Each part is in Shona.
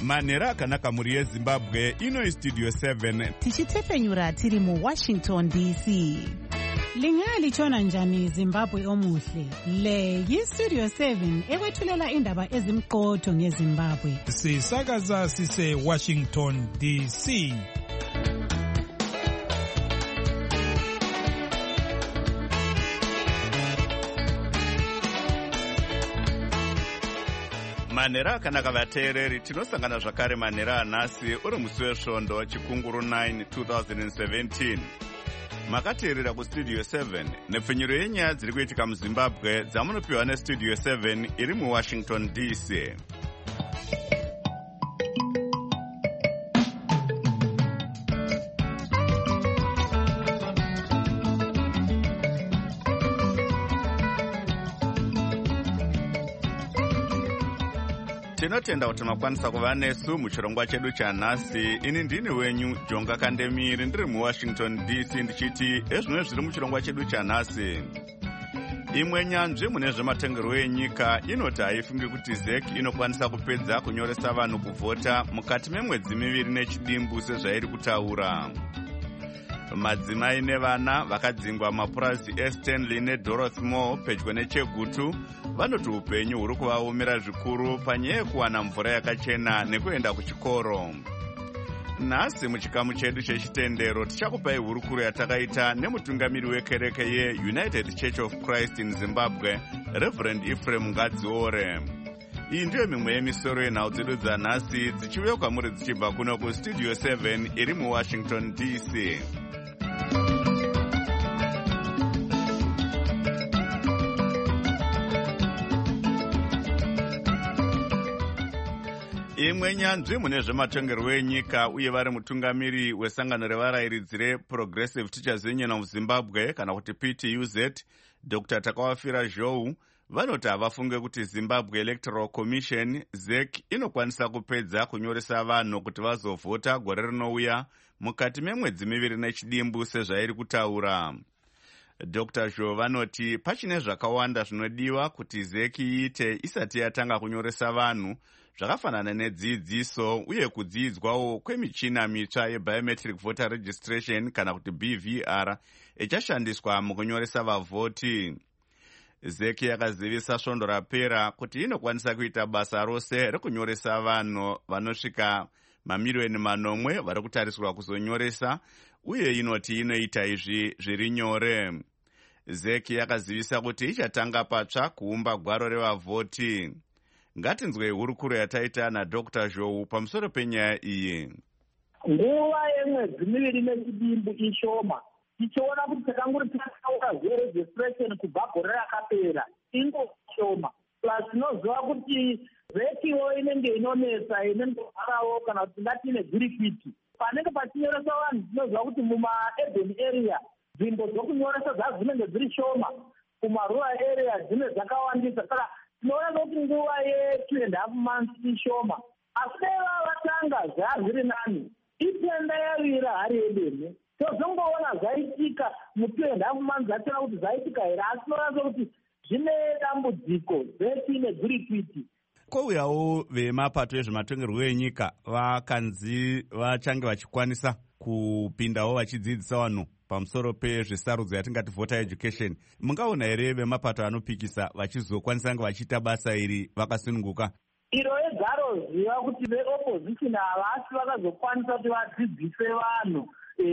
manhero akanaka mhuri yezimbabwe. Ino Studio 7 tichitefenyura tiri muWashington DC. Lingalitshona njani Zimbabwe omuhle? Le yiStudio 7 ekwethulela indaba ezimqotho ngeZimbabwe. Sisakaza sise Washington DC. manhero akanaka vateereri, tinosangana zvakare manhero anhasi uri musi wesvondo chikunguru 9 2017. Makateerera kuStudio 7 nepfenyuro yenyaya dziri kuitika muZimbabwe dzamunopiwa neStudio 7 iri muWashington DC. Tinotenda kuti makwanisa kuva nesu muchirongwa chedu chanhasi. Ini ndini wenyu Jonga Kandemiri, ndiri muWashington DC ndichiti ezvimwe zviri muchirongwa chedu chanhasi. Imwe nyanzvi mune zvematongerwo enyika inoti haifungi kuti ZEC inokwanisa kupedza kunyoresa vanhu kuvhota mukati memwedzi 2 nechidimbu sezvairi kutaura. Madzimai nevana vakadzingwa mapurazi eStanley neDorothy Moore pedyo neChegutu vanoti upenyu huri kuvaomera zvikuru panyaya yekuwana mvura yakachena nekuenda kuchikoro. Nhasi muchikamu chedu chechitendero tichakupai hurukuro yatakaita nemutungamiri wekereke yeUnited Church of Christ in Zimbabwe, Reverend Ephraim Ngadziore. Iyi ndiyo mimwe yemisoro yenhau dzedu dzanhasi dzichiuya kwamuri dzichibva kuno kuStudio 7 iri muWashington DC. Imwe nyanzvi mune zvematongerwo enyika uye vari mutungamiri wesangano revarayiridzi reProgressive Teachers Union of Zimbabwe kana kuti PTUZ, Dr. Takawafira Zhou, vanoti havafunge kuti Zimbabwe Electoral Commission ZEC inokwanisa kupedza kunyoresa vanhu kuti vazovhota gore rinouya mukati memwedzi 2 nechidimbu sezvairi kutaura. Dr. Zhou vanoti pachine zvakawanda zvinodiwa kuti ZEC iite isati yatanga kunyoresa vanhu, zvakafanana nedzidziso uye kudzidzwawo kwemichina mitsva yebiometric voter registration kana kuti BVR ichashandiswa mukunyoresa vavhoti. ZEC yakazivisa svondo rapera kuti inokwanisa kuita basa rose rekunyoresa vanhu vanosvika mamiliyoni 9 vari kutarisirwa kuzonyoresa, uye inoti inoita izvi zviri nyore. ZEC yakazivisa kuti ichatanga patsva kuumba gwaro revavhoti. Ngatinzwe hurukuro yataita naDr. Zhou pamusoro penyaya iyi. Nguva yemwedzi 2 nechidimbu ishoma, tichiona kuti takanguri takaura zveregistration kubva gore rakapera ingoshoma. Plus tinoziva kuti ZECiwo inenge inonetsa inengoharawo kana kuti ngatine gwirikwiti. Panenge pachinyoresa vanhu tinoziva kuti mumaurban area nzvimbo dzokunyoresa dzinenge dziri shoma, kumarural area dzine dzakawandisa. Saka tinoona kuti nguva ye2.5 months ishoma, asi dai vatanga zvazviri nani, itenda yavira hari yedeme. Tozongoona zvaitika mu2.5 months atina kuti zvaitika here, asi tinoona kuti zvine dambudziko ZEC negwirikwiti. Kwouyawo vemapato ezvematongerwo enyika vakanzi vachange vachikwanisa kupindawo vachidzidzisa vanhu pamusoro pezvesarudzo yatingati voter education. Mungaona here vemapato anopikisa vachizokwanisa kunge vachiita basa iri vakasununguka? Iro egaro ziva kuti veopposition havasi vakazokwanisa kuti vadzidzise vanhu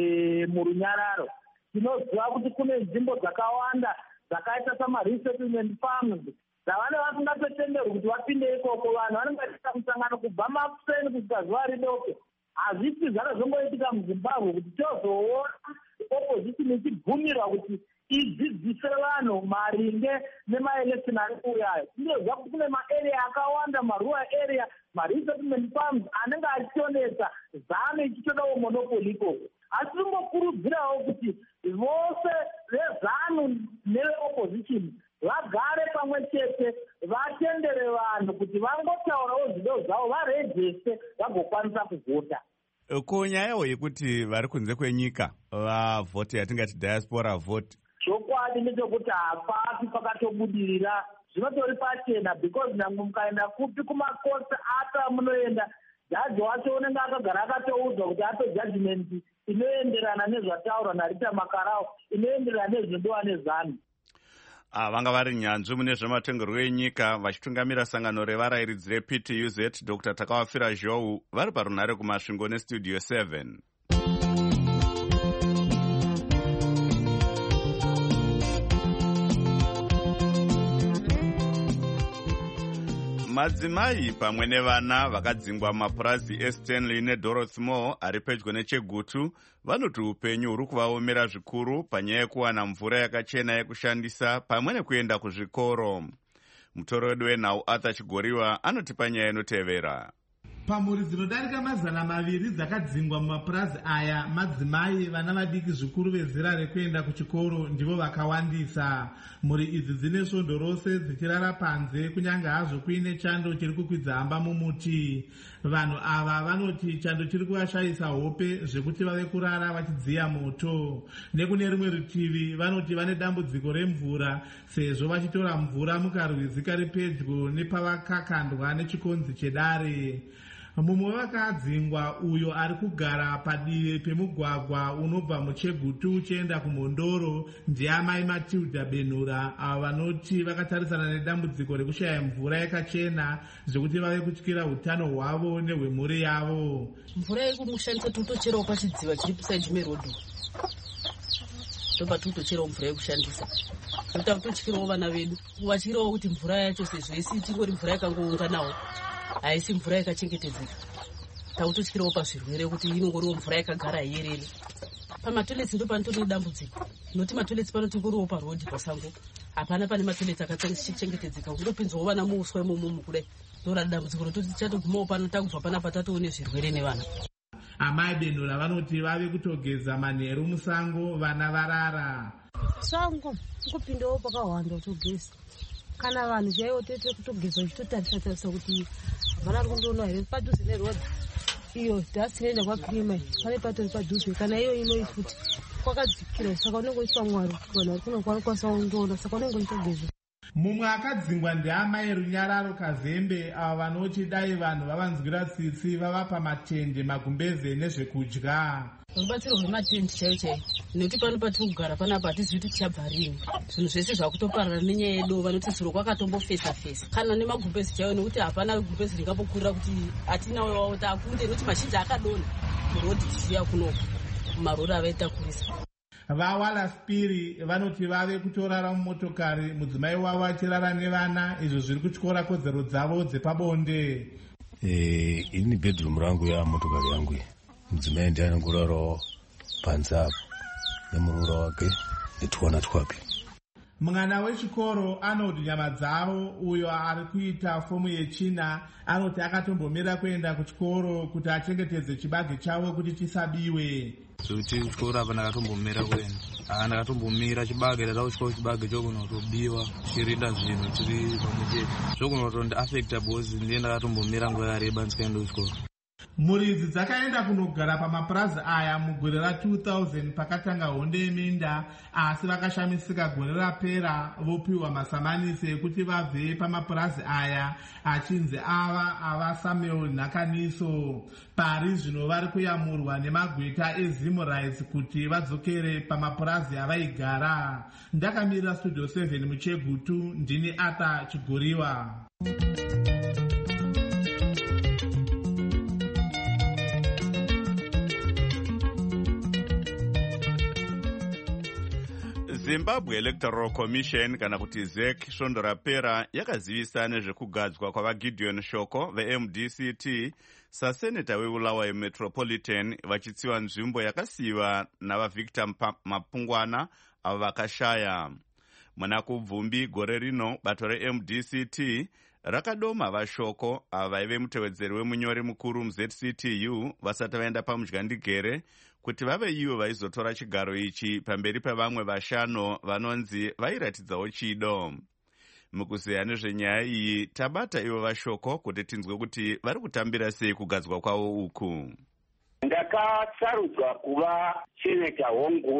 murunyararo. Tinoziva kuti kune nzvimbo dzakawanda dzakaita samaresettlement farms dzavane vasingatotenderwi kuti vapinde ikoko. Vanhu vanenge vachiita musangano kubva mapuseni kusvika zuva ridoko. Hazvisi zvakazongoitika muZimbabwe kuti tozoona opposition ichibvumirwa kuti idzidzise vanhu maringe nemaelection ari kuuyayo. Tinoziva kuti kune maarea akawanda, marural area, maresettlement farms anenge achitonetsa zano ichitodawo monopoli ikoko. Asi tingokurudzirawo kuti vose vezanu neveopposition vagare pamwe chete, vatendere vanhu kuti vangotaurawo zvido zvavo, varejeste vagokwanisa kuvhota. Konyayawo yekuti vari kunze kwenyika vavhoti yatingati diaspora vote, chokwadi ndechekuti hapasi pakatobudirira, zvinotori pachena because nangu mukaenda kupi kumakosi ata munoenda jaji wacho unenge akagara akatoudzwa kuti ape judgment inoenderana nezvataurwa naRita Makarau, inoenderana nezvinodiwa nezanu. Vanga vari nyanzvi mune zvematongerwo enyika vachitungamira sangano revarairidzi rePTUZ Dr. Takawafira Zhou vari parunhare kumasvingo nestudio 7. Madzimai pamwe nevana vakadzingwa mapurazi eStanley neDorothy Moore ari pedyo neChegutu vanoti upenyu huri kuvaomera zvikuru panyaya yekuwana mvura yakachena yekushandisa pamwe nekuenda kuzvikoro. Mutoro wedu wenhau Arthur Chigoriwa anotipa nyaya inotevera. Pamhuri dzinodarika 200 dzakadzingwa mumapurazi aya, madzimai vana vadiki zvikuru vezera rekuenda kuchikoro ndivo vakawandisa. Mhuri idzi dzine svondo rose dzichirara panze kunyange hazvo kuine chando chiri kukwidza hamba mumuti. Vanhu ava vanoti chando chiri kuvashayisa hope zvekuti vave kurara vachidziya moto. Nekune rimwe rutivi vanoti vane dambudziko remvura sezvo vachitora mvura mukarwizi kari pedyo nepavakakandwa nechikonzi chedare. Mumwe wakadzingwa uyo ari kugara padivi pemugwagwa unobva muChegutu uchienda kuMhondoro ndiamai Matilda Benhura, avo vanoti vakatarisana nedambudziko rekushaya mvura yakachena zvekuti vave kutyira utano hwavo nehwemhuri yavo. Mvura yekumushandisa totocherawo pachidziva chiri beside merodho, toba totocherawo mvura yekushandisa. Tototyirawo vana vedu vachirawo kuti mvura yacho sezvo isi tingori mvura yakangounganawo haisi mvura yakachengetedzeka. Takutotyirawo pazvirwere kuti inongoriwo mvura yakagara iyerere. Pamatoiletsi ndo panotori nedambudziko, noti matoiletsi panotingoriwo parodhi pasango, hapana pane matoiletsi akachengetedzeka, kundopinzwawo vana muuswa imomo kudai. Ndorada dambudziko rototi tichatogumawo pano takubva panapa tatoone zvirwere nevana. Amai Benhura vanoti vave kutogeza manheru musango vana varara. Sango kupindawo pakawanda kutogeza. Kana vanhu chaivo tete kutogeza uchitotarisa kuti vana kundoona here padhuze nerodhi iyo dhasinoenda kwaPrima pane patori padhuze, kana iyo ino ifuti kwakadzikira, saka unenge uchipa Mwari vanhu vari kuno kwanikwanisa kundoona, saka unenge uchitogeza. Mumwe akadzingwa ndiamai Runyararo Kazembe, avo vanoti dai vanhu vavanzwira tsitsi vavapa matende, magumbeze nezvekudya. Rubatsiro rwematende chaiyo chaiyo, nekuti pano patiri kugara panapa hatizivi kuti tichabva rini. Zvinhu zvese zvakutoparara nenyaya yedu, vanoti suro kwakatombofesa-fesa. Kana nemagumbezi chaiyo, nekuti hapana gumbezi ringambokurira kuti hatinawo takunde, nekuti mazhinji akadonha murodhi tichiuya kunoku marori avaitakurisa. Vawala Spiri vanoti vave kutorara mumotokari, mudzimai wavo achirara nevana, izvo zviri kutyora kodzero dzavo dzepabonde. Ini bedroom rangu ya motokari yangu, mudzimai ndiye anongorarawo panze apo nemuroora wake netwana twake. Mwana wechikoro anoti nyama dzavo, uyo ari kuita fomu yechina, anoti akatombomira kuenda kuchikoro kuti achengetedze chibage chavo kuti chisabiwe. Kuti kuchikoro apa ndakatombomira kuenda, ndakatombomira chibage ndatakuchikoro chibage chokunotobiwa chirinda zvinhu tiri pamwechete zvokunotondiafecta bhozi ndiye ndakatombomira nguva yareba ndisikaenda kuchikoro. Mhuri idzi dzakaenda kunogara pamapurazi aya mugore ra2000 pakatanga honde yeminda, asi vakashamisika gore rapera vopiwa masamanisi ekuti vabve pamapurazi aya achinzi ava Samuel Nhakaniso. Pari zvino vari kuyamurwa nemagweta eZimu Rights kuti vadzokere pamapurazi avaigara. Ndakamirira studio 7 muChegutu, ndini Arthur Chigoriwa. Zimbabwe Electoral Commission kana kuti ZEC svondo rapera yakazivisa nezvekugadzwa kwavaGideon Shoko veMDCT saseneta weBulawayo Metropolitan vachitsiva nzvimbo yakasiyiwa navaVictor Mapungwana avo vakashaya. Muna kubvumbi gore rino bato reMDCT rakadoma vaShoko avo vaive mutevedzeri wemunyori mukuru muZCTU vasati vaenda pamudyandikere kuti vave ivo vaizotora chigaro ichi pamberi pevamwe vashanu vanonzi vairatidzawo chido. Mukuzeya nezvenyaya iyi tabata ivo vaShoko kuti tinzwe kuti vari kutambira sei kugadzwa kwavo uku. Ndakasarudzwa kuva seneta hongu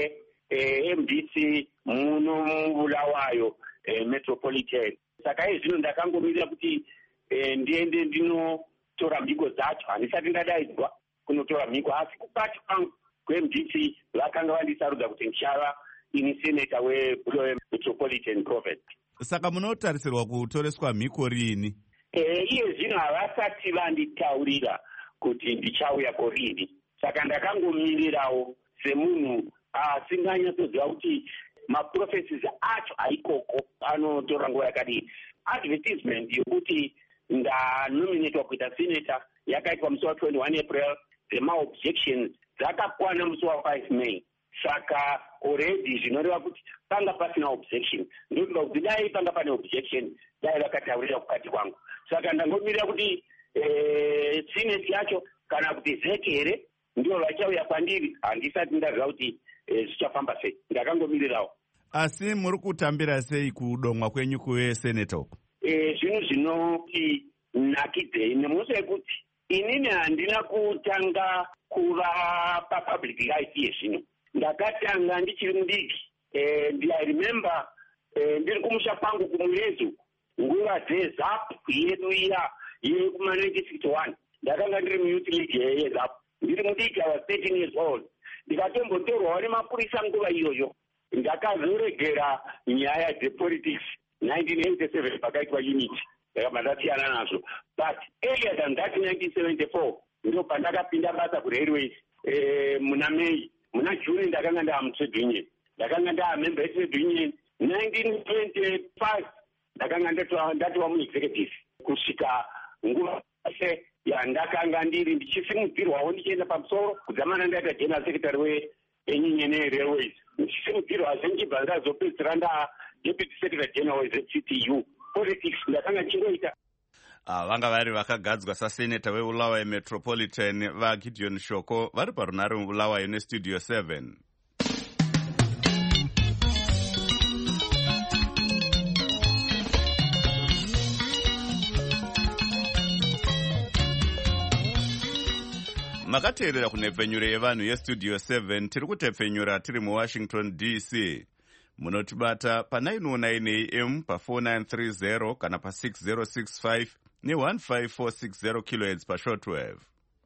weMDC muno muBulawayo Metropolitan. Saka izvino ndakangomirira kuti ndiende kutora mhiko dzacho. Handisati ndadaidzwa kunotora mhiko, asi kukati kwangu kweMDC vakanga vandisarudza kuti ndichava ini seneta weBulawayo Metropolitan Province. Saka munotarisirwa kutoreswa mhiko rini? Iye zvino havasati vanditaurira kuti ndichauya korini, saka ndakangomirirawo semunhu asinganyatsoziva kuti maprofesis acho aikoko anotora nguva yakadii. Advertisement yokuti ndanominatwa kuita senator yakaitwa musi wa21 April. Dzemaobjections dzakakwana musi wa5 May. Saka already zvinoreva kuti panga pasina objection. Ndokuda kuti dai panga pane objection dai vakataurira kukati kwangu. Saka ndangomirira kuti senate yacho kana kuti zeke here ndio vachauya kwandiri. Handisati ndaziva kuti zvichafamba sei, ndakangomirirawo. Asi muri kutambira sei kudomwa kwenyu kuveseneta uku? Zvinhu zvinoti nakidei nemusi wekuti inini handina kutanga kuva papublic life yezvino. Ndakatanga ndichiri mudiki. I remember ndiri kumusha kwangu kumurezo nguva dzeZAP yedu iya yekuma1961. Ndakanga ndiri muyouth league yeZAP. Ndiri mudiki, I was 13 years old. Ndikatombotorwawo nemapurisa nguva iyoyo. Ndakazoregera nyaya dzepolitics 1987 pakaitwa unity. Ndakabva ndasiyana nazvo. But earlier than that, 1974 ndo pandakapinda basa kuRailways muna May. Muna June ndakanga ndaamutrade union. Ndakanga ndaamember yetrade union. 1925 ndakanga ndatova muexecutive kusvika nguva yose yandakanga ndiri ndichisimudzirwawo ndichienda pamusoro kudzamana ndaita general secretary weNyunyene Railways. Ndichisimudzirwazve ndichibva ndazopedzisira deputy secretary general weZCTU. Politics ndakanga ndichingoita. Vanga vari vakagadzwa saseneta weBulawayo Metropolitan vaGideon Shoko vari parunare muBulawayo neStudio 7. Makateerera kunhepfenyuro yevanhu yeStudio 7. Tiri kutepfenyura tiri muWashington DC. Munotibata pa919 AM pa4930 kana pa6065 ne15460 kHz pashortwave.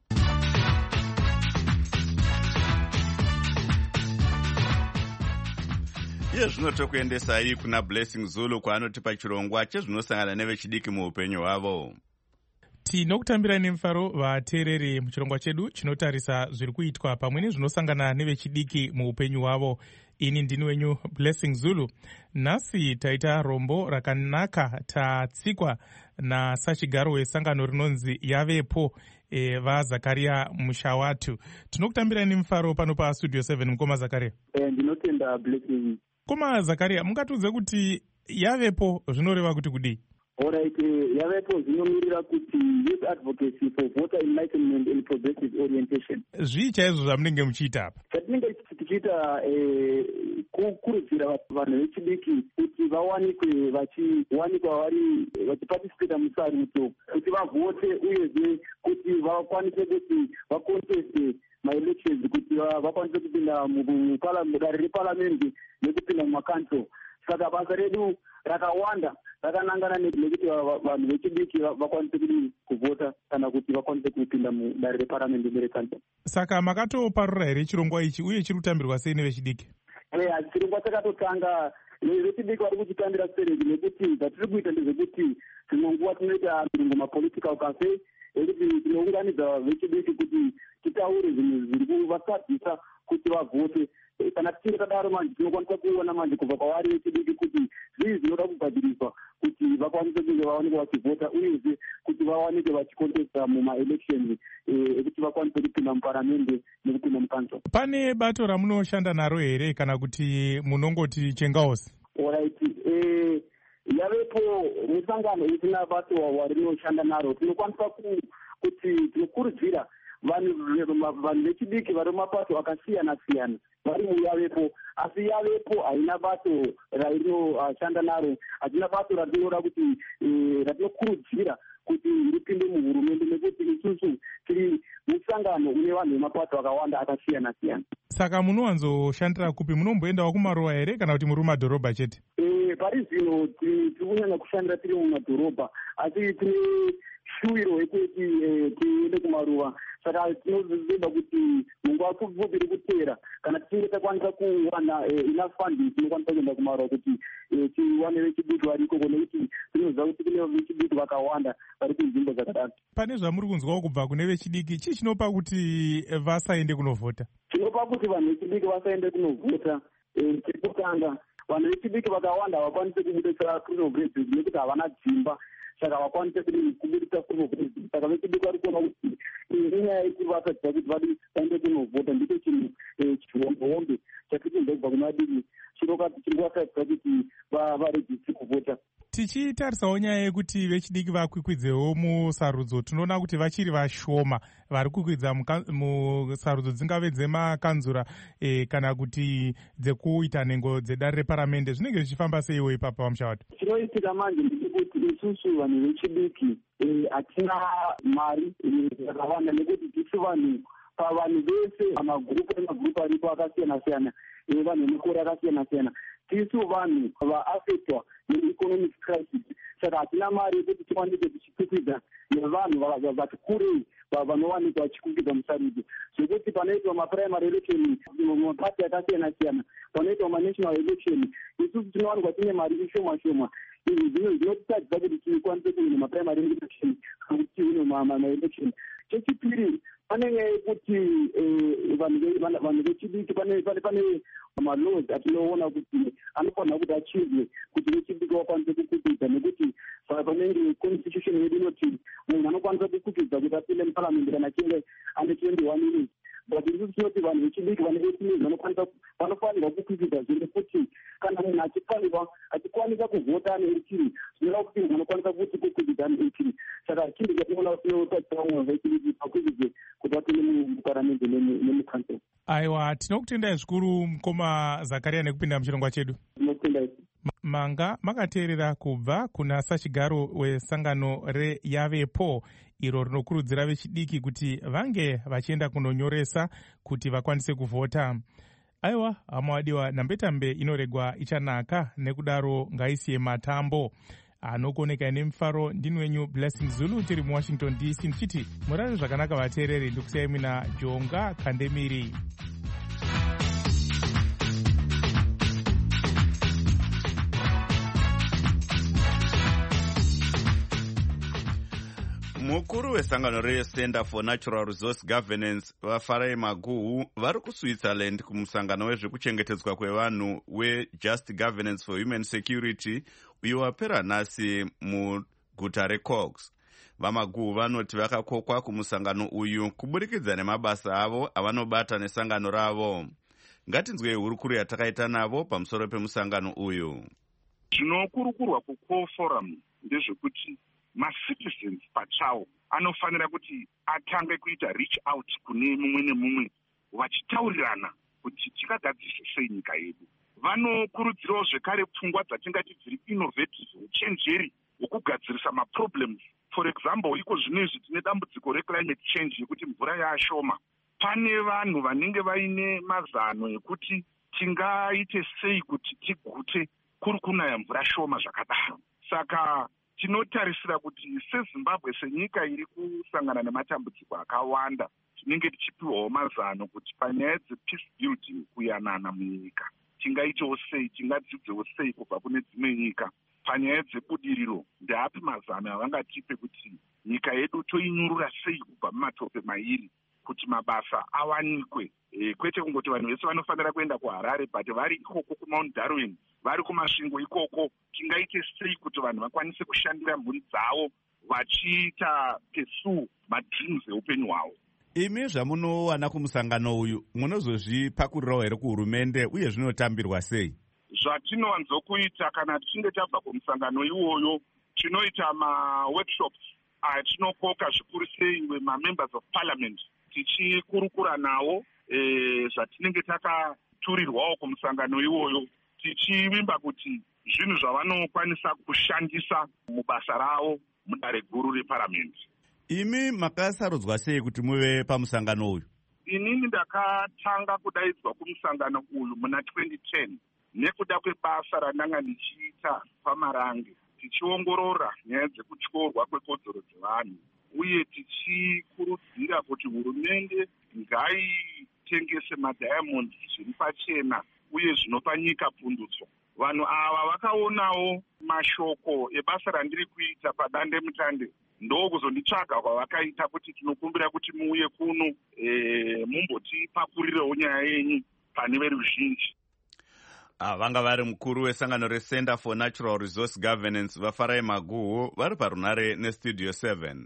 Iye zvino tokuendesai kuna Blessing Zulu kwaanotipa chirongwa chezvinosangana nevechidiki muupenyu hwavo. Tinokutambira nemufaro vateereri muchirongwa chedu chinotarisa zviri kuitwa pamwe nezvinosangana nevechidiki muupenyu hwavo. Ini ndini wenyu Blessing Zulu. Nhasi taita rombo rakanaka tatsikwa nasachigaro wesangano rinonzi Yavepo vaZakaria Mushawatu. Tinokutambira nemufaro pano paStudio 7 mukoma Zakaria. Ndinotenda Blessing. Koma Zakaria, mungatiudze kuti Yavepo zvinoreva kuti kudii? Alright, Yavepo zvinomirira kuti youth advocacy for voter enlightenment and progressive orientation. Zvii chaizvo zvamunenge muchiita apa? Chatinenge tichiita kukurudzira vanhu vechidiki kuti vawanikwe vachiwanikwa vachiparticipate musarudzo, kuti vavote uyezve kuti vakwanise kuti vakonteste maelections, kuti vakwanise kupinda mudare reparamende nekupinda mumakanso. Saka basa redu rakawanda rakanangana nekuti vanhu vechidiki vakwanise kuti kuvhota kana kuti vakwanise kupinda mudare reparamende nerekanso. Saka makatoparura here chirongwa ichi uye chiri kutambirwa sei nevechidiki? Chirongwa chakatotanga vechidiki vari kuchitambira sereki nekuti zvatiri kuita ndezvekuti dzimwe nguva tinoita mirungo mapolitical cafe ekuti tinounganidza vechidiki kuti titaure zvinhu zviri kuvasadzisa kuti vavhote. Kana tichinge tadaro manje tinokwanisa kuona manje kubva kwavari vechidiki kuti zvii zvinoda kugadziriswa kuti vakwanise kunge vaoneke vachivhota uyezve kuti vawanike vachikontesta mumaelections ekuti vakwanise kupinda muparamende nekupinda mukanso. Pane bato ramunoshanda naro here kana kuti munongoti chengaosi? Alright, Yavepo musangano isina bato warinoshanda naro. Tinokwanisa kuti tinokurudzira vanhu vechidiki vari mumapato akasiyana siyana vari muYavepo, asi Yavepo haina bato rainoshanda naro, hatina bato ratinoda kuti ratinokurudzira kuti ripinde muhurumende nekuti isusu tiri musangano une vanhu vemapato akawanda akasiyana siyana. Saka munowanzoshandira kupi? Munomboendawo kumaruwa here kana kuti muri mumadhorobha chete? pari zvino tiri kunyanya kushandira tiri mumadhorobha asi tine shuwiro yekuti tiende kumaruva. Saka tinozoda kuti munguva pfupi iri kutera kana tichinge takwanisa kuwana enough funding tinokwanisa kuenda kumaruva kuti tiwane vechidiki vari ikoko, nekuti tinoziva kuti kune vechidiki vakawanda vari kunzvimbo dzakadaro. Pane zvamuri kunzwawo kubva kune vechidiki, chii chinopa kuti vasaende kunovhota? Chinopa kuti vanhu vechidiki vasaende kunovhota, chekutanga vanhu vechidiki vakawanda havakwanisi kubudisa proof of residence nekuti havana dzimba, saka vakwanise kubudisa proof of residence. Saka vechidiki vari kuona kuti inyaya yekuti vasadza kuti vadi vaende kunovhota ndicho chinhu chihombe chatitinza kubva kuna vadiki chiri kuvasadza kuti varejisi kuvhota. Tichitarisawo nyaya yekuti vechidiki vakwikwidzewo musarudzo, tinoona kuti vachiri vashoma vari kukwidza musarudzo dzingave dzemakanzura kana kuti dzekuita nhengo dzedare reparamende. Zvinenge zvichifamba seiwo ipapo pamushavati? Chinoitika manje ndechekuti isusu vanhu vechidiki hatina mari yakawanda, nekuti tisu vanhu pavanhu vese pamagrupu aripo akasiyana-siyana, vanhu vemakore akasiyana-siyana, tisu vanhu vaafectwa neeconomic crisis. Saka hatina mari yekuti tikwanise tichikwikwidza nevanhu vati kurei vanowanikwa vachikwikidza musarudzo, zvekuti panoitwa maprimary election mumapati akasiyana-siyana, panoitwa manational election, isusu tinowanikwa tine mari ishoma-shoma. Izvi zvinotitadzisa kuti tikwanise kuine maprimary election kana kuti tiine maelection. Chechipiri, pane nyaya yekuti vanhu vechidiki pane malaws atinoona kuti anofanira kuti achinjwe kuti vechidiki vakwanise kukwikidza, nekuti panenge constitution yedu inoti munhu anokwanisa kukwikidza kuti apinde muparamendi kana achinge ane 21 years. But isusu tinoti vanhu vechidiki vane 18 years vanofanirwa kukwikidza, zviri kuti kana munhu achikwanisa kuvhota ane 18 zvinoreva kuti munhu anokwanisa kuti kukwikidza ane 18. Saka chinhu chatinoona tinotadzisa vamwe vechidiki vakwikidze kuti vapinde muparamendi nemukansel. Aiwa, tinokutendai zvikuru mukoma Zakaria nekupinda muchirongwa chedu. Manga makateerera kubva kuna sachigaro wesangano reyavepo iro rinokurudzira vechidiki kuti vange vachienda kunonyoresa kuti vakwanise kuvhota. Aiwa, hamawadiwa, nambetambe inoregwa ichanaka, nekudaro ngaisiye matambo anokoneka nemufaro. Ndini wenyu Blessing Zulu, tiri muWashington DC, ndichiti murare zvakanaka vateereri. Ndikusiyai mina Jonga Kandemiri. Mukuru wesangano reCenter for Natural Resource Governance vaFarai Maguhu vari kuSwitzerland kumusangano wezvekuchengetedzwa kwevanhu weJust Governance for Human Security uyo wapera nhasi muguta reCox. VaMaguhu vanoti vakakokwa kumusangano uyu kuburikidza nemabasa avo avanobata nesangano ravo. Ngatinzwei hurukuru yatakaita navo pamusoro pemusangano uyu. Zvinokurukurwa kuCall Forum ndezvekuti macitizens pachawo anofanira kuti atange kuita reach out kune mumwe nemumwe vachitaurirana kuti tingagadzirisa sei nyika yedu. Vanokurudzirawo zvekare pfungwa dzatingati dziri innovative, uchenjeri hwekugadzirisa maproblems. For example, iko zvinezvi tine dambudziko reclimate change yekuti mvura yaashoma. Pane vanhu vanenge vaine mazano ekuti tingaite sei kuti tigute kuri kunaya mvura shoma zvakadaro. Saka tinotarisira kuti seZimbabwe senyika iri kusangana nematambudziko akawanda, tinenge tichipiwawo mazano kuti panyaya dzepeace building, kuyanana munyika, tingaitewo sei, tingadzidzewo sei kubva kune dzimwe nyika. Panyaya dzebudiriro, ndeapi mazano avangatipe kuti nyika yedu toinyurura sei kubva mumatope mairi kuti mabasa awanikwe. Kwete kungoti vanhu vese vanofanira kuenda kuHarare, but vari ikoko kuMount Darwin, vari kumasvingo ikoko, tingaite sei kuti vanhu vakwanise kushandira mhuri dzavo vachiita pursue madreams eupenyu hwavo. Imi zvamunowana kumusangano uyu munozozvipakurirawo here kuhurumende uye zvinotambirwa sei? Zvatinowanzokuita kana tichinge tabva kumusangano iwoyo, tinoita maworkshops atinokoka zvikuru sei wemamembers of parliament, tichikurukura nawo zvatinenge takaturirwawo kumusangano iwoyo, tichivimba kuti zvinhu zvavanokwanisa kushandisa mubasa ravo mudare guru reparamende. Imi makasarudzwa sei kuti muve pamusangano uyu? Inini ndakatanga kudaidzwa kumusangano uyu muna 2010. nekuda kwebasa randanga ndichiita pamarange, tichiongorora nyaya dzekutyorwa kwekodzero dzevanhu uye tichikurudzira kuti hurumende ngaitengese madhayamondi zviri pachena uye zvinopa nyika pundutso. Vanhu ava vakaonawo mashoko ebasa randiri kuita padande mutande, ndokuzonditsvaga kwavakaita kuti tinokumbira kuti muuye kuno mumbotipapurirewo nyaya yenyu pane veruzhinji. Vanga vari mukuru wesangano reCenter for Natural Resource Governance vaFarai Maguhu vari parunare neStudio 7.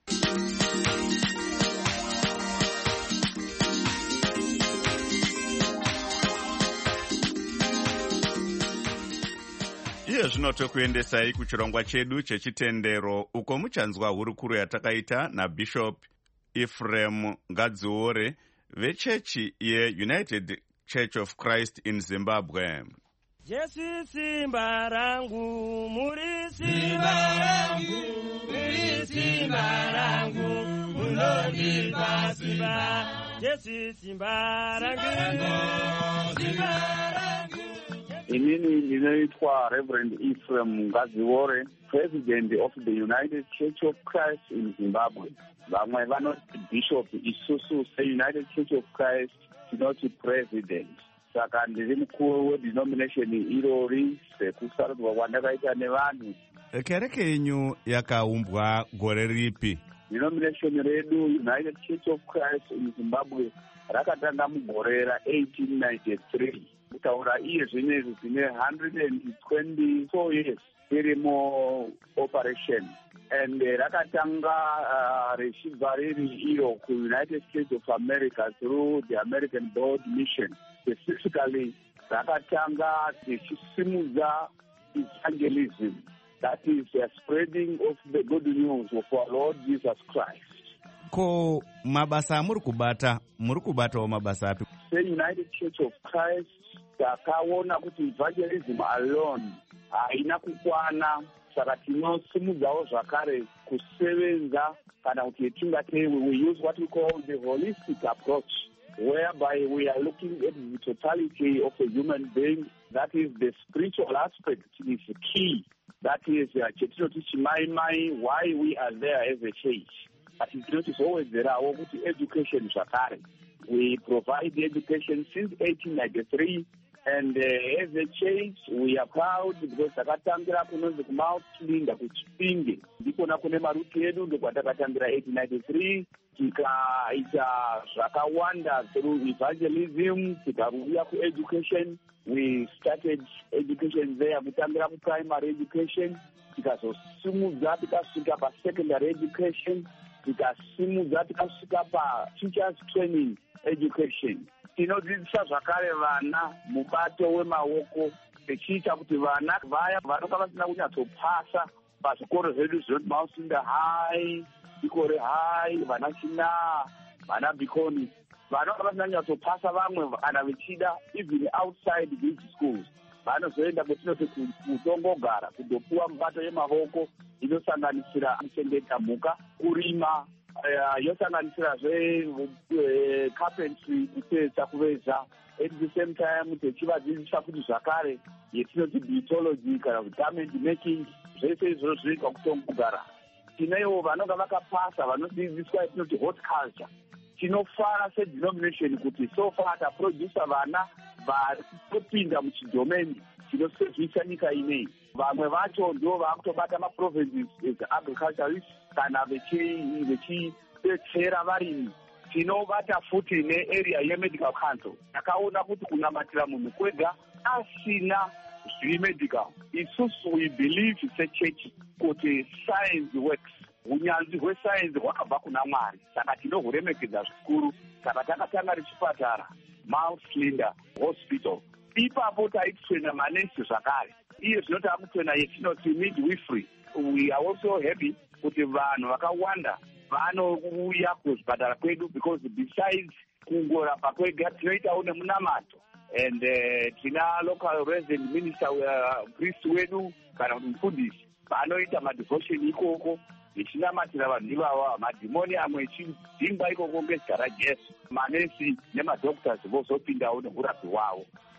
Iye zvino tokuendesai kuchirongwa chedu chechitendero uko muchanzwa hurukuru yatakaita naBishop Ephraim Ngadziore vechechi yeUnited Church of Christ in Zimbabwe. Jesu simba rangu, muri simba rangu, muri simba rangu, munonipa simba. Jesu simba rangu, simba rangu. Inini ndinoitwa Reverend Ephraim Ngadziore, President of the United Church of Christ in Zimbabwe. Vamwe vanoti Bishop, isusu seUnited Church of Christ tinoti President. Saka ndiri mukuru wedenomination irori sekusarudzwa kwandakaita nevanhu. Kereke yenyu yakaumbwa gore ripi? Denomination redu United Church of Christ in Zimbabwe rakatanga mugore ra1893. Kutaura iye zvinezvi zvine 124 years iri operation. And rakatanga richibva riri iro kuUnited States of America through the American Board Mission. Specifically, rakatanga richisimudza evangelism, that is the spreading of the good news of our Lord Jesus Christ. Ko mabasa muri kubatawo mabasa api? The United Church of Christ takaona kuti evangelism alone haina kukwana, saka tinosimudzawo zvakare kusevenza kana kuti tingate we use what we call the holistic approach, whereby we are looking at the totality of a human being. That is, the spiritual aspect is key. That is why we are there as a church. But it's not always there. Education zvakare. We provide education since 1893. And as a church, we are proud because takatangira kunonzi kuMount Linda kuChipinge. Ndikona kune maruti edu ndokwatakatangira 1893. Tikaita zvakawanda through evangelism, tikaruya kueducation. We started education there, kutangira kuprimary education. Tikazosimudza tikasvika pasecondary education. Tikasimudza tikasvika pateachers training education. Tinodzidzisa zvakare vana mubato wemaoko, tichiita kuti vana vaya vanonga vasina kunyatsopasa pazvikoro zvedu zvinoti Mount Linda High, Ikore High, vana China, vana Bikoni, vanonga vasina kunyatsopasa vamwe kana vechida even outside these schools, vanozoenda kwatinoti kutongogara kundopuwa mubato yemaoko inosanganisira kuchengeta mhuka, kurima, yosanganisira carpentry, kutsetsa, kuveza. At the same time tichivadzidzisa kuti zvakare yetinoti beautology kana kuti garment making, zvese izvozvo zvinoitwa kutongogara. Tinewo vanonga vakapasa vanodzidziswa yetinoti horticulture. Tinofara sedenomination kuti so far taprodusa vana vari kutopinda muchidomeni chinosevhisa nyika ineyi. Vamwe vacho ndo vakutobata maprovinces as agriculturists kana vechidetsera varimi. Tinobata futi nearea yemedical council. Takaona kuti kunamatira munhu kwega asina zviri medical. Isusu we believe sechurch kuti science works. Unyanzvi hwescience hwakabva kuna Mwari. Saka tinohuremekedza zvikuru. Saka takatanga richipatara Mount Linda Hospital. Ipapo taitwena manesi zvakare. Iye zvino taakutwena yetinoti midwifery. We are also happy kuti vanhu vakawanda vanouya kuzvipatara kwedu because besides kungorapa kwega tinoitawo nemunamato. And tina local resident minister priest wedu kana kuti mufundisi vanoita madevotion ikoko vechinamatira vanhu ivava, madhimoni amwe echidhingwa ikoko ngezita raJesu. Manesi nemadoctors vozopindawo neurapi hwavo.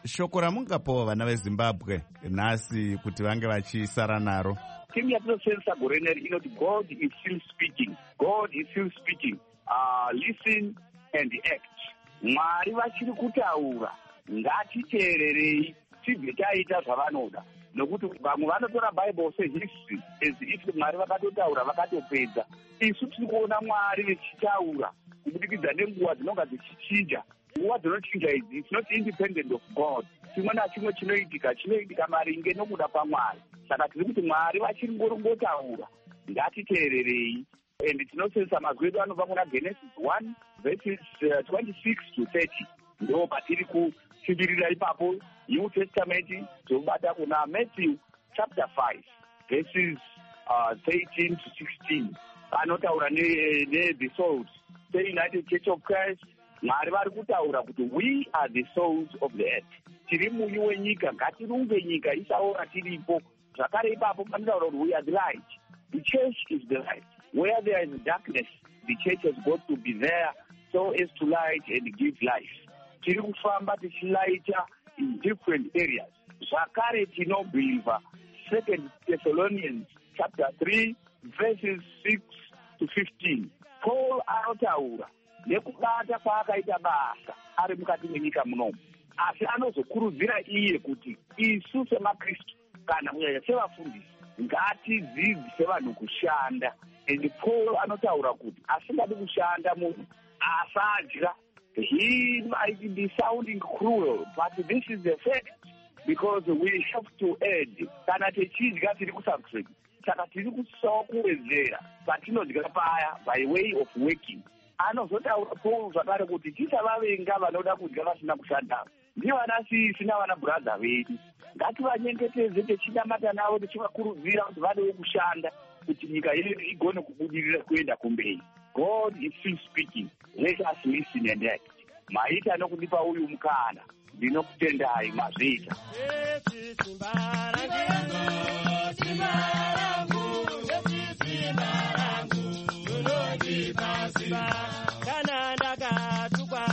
shoko ramungapawo vana vezimbabwe nhasi kuti vange vachisara naro? Thing yatinosenzesa gore neri inoti God is still speaking. God is still speaking. Listen and act. Mwari vachiri kutaura, ngatiteererei tibve taita zvavanoda. Nokuti vamwe vanotora Bible sehistory as if Mwari vakatotaura vakatopedza. Isu tiri kuona Mwari vechitaura kubudikidza nenguva dzinonga dzichichinja. Nguva dzinochinja idzi, it's not independent of God. Chimwe nachimwe chinoitika maringe nokuda kwaMwari. Saka tiri kuti Mwari vachiri ngotaura, ngatiteererei. And tinosenzesa mazwi edu anobva kuna Genesis 1 verses 26 to 30. Ndo patiri kutsvigirira ipapo. New Testament tobata kuna Matthew chapter 5 verses 13 to 16. Anotaura the souls. The United Church of Christ, Mwari vari kutaura kuti we are the souls of the earth. Tiri munyu wenyika, ngatirumbe nyika isaora tiripo. Zvakare ipapo panotaura kuti we are the light. The church is the light. Where there is darkness, the church has got to be there so as to light and give life. Tiri kufamba tichilaita in different areas. Zvakare tinobhilva 2 Thessalonians chapter 3 verses 6 to 15. Paul anotaura nekubata kwaakaita basa ari mukati menyika munomu. Asi anozokurudzira iye kuti isu semaKristu kana kunyanya sevafundisi ngatidzidzise vanhu kushanda. And Paul anotaura kuti asingadi kushanda munhu asadya. He might be sounding cruel, but this is the fact, because we have to add. Kana techidya tiri kusakusveki. Saka tiri kusawo kuwedzera patinodya paya by way of working. Anozotaura Paul zvakare kuti tisavavenga vanoda kudya vasina kushanda. Ndivana sisi navana brother vedu. Ngativanyengetedze techinamata navo tichivakurudzira kuti vadewo kushanda kuti nyika yedu igone kubudirira kuenda kumberi. God is still speaking. Let us listen and act. Maita nokundipa uyu mukana. Ndinokutendai mazvita. Kana ndakatukwa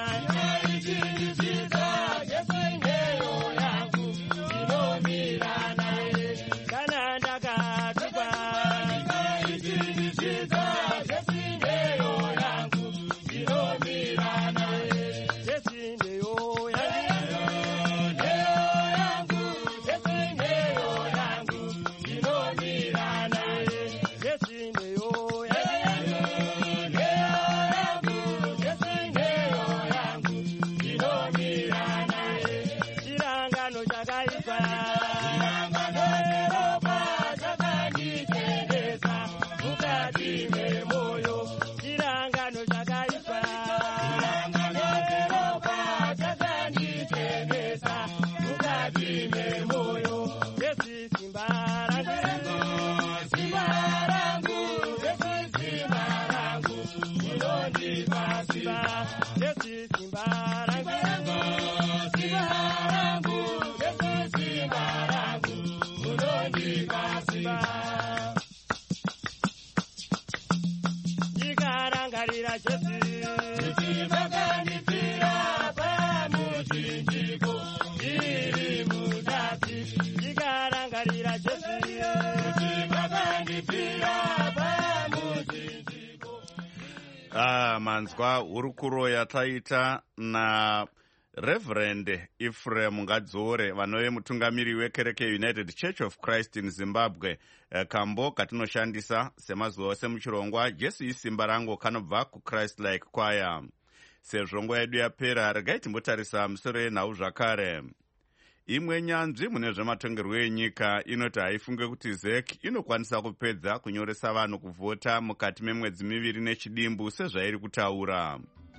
manzwa hurukuro yataita na Reverend Ephraim Ngadzore vanove mutungamiri wekereke United Church of Christ in Zimbabwe. Kambo katinoshandisa semazuva ose muchirongwa Jesu isimba rangu kanobva kuChrist Like Choir. Sezvo nguva yedu yapera, regai timbotarisa musoro yenhau zvakare. Imwe nyanzvi mune zvematongerwo enyika inoti haifunge kuti ZEC inokwanisa kupedza kunyoresa vanhu kuvhota mukati memwedzi 2 nechidimbu sezvairi kutaura.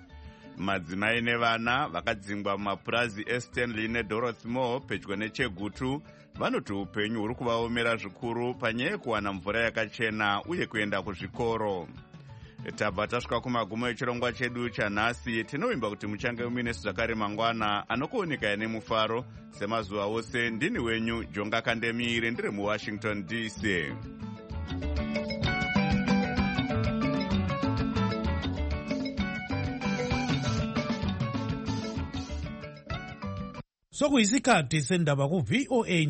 Madzimai nevana vakadzingwa mumapurazi eStanley neDorothy Moore pedyo neChegutu vanoti upenyu huri kuvaomera zvikuru panyaya yekuwana mvura yakachena uye kuenda kuzvikoro. Tabva tasvika kumagumo echirongwa chedu chanhasi. Tinovimba kuti muchange muinesu zvakare mangwana anokuonekaya nemufaro semazuva ose. Ndini wenyu Jonga Kandemire, ndiri muWashington DC. sokuyisikhathi sendaba ku-VOA